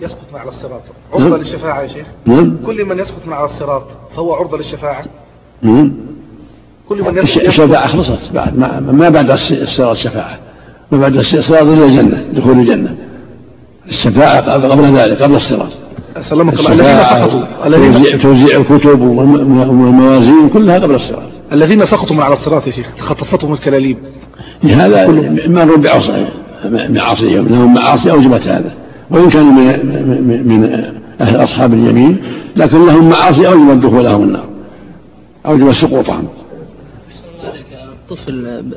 يسقط من على الصراط عرضة للشفاعة يا شيخ؟ كل من يسقط من على الصراط فهو عرضة للشفاعة؟ كل من يسقط الشفاعة خلصت بعد ما بعد الصراط شفاعة، ما بعد الصراط إلا الجنة، دخول الجنة. الشفاعة قبل ذلك، قبل الصراط. سلمك الله. الذين توزيع الكتب والموازين كلها قبل الصراط. الذين سقطوا من على الصراط يا شيخ خطفتهم الكلاليب، هذا مروا بعصيهم، لهم معاصي أوجبت هذا، وإن كانوا من أهل أصحاب اليمين لكن لهم معاصي أوجبت دخولهم النار، أوجبت سقوطهم. الطفل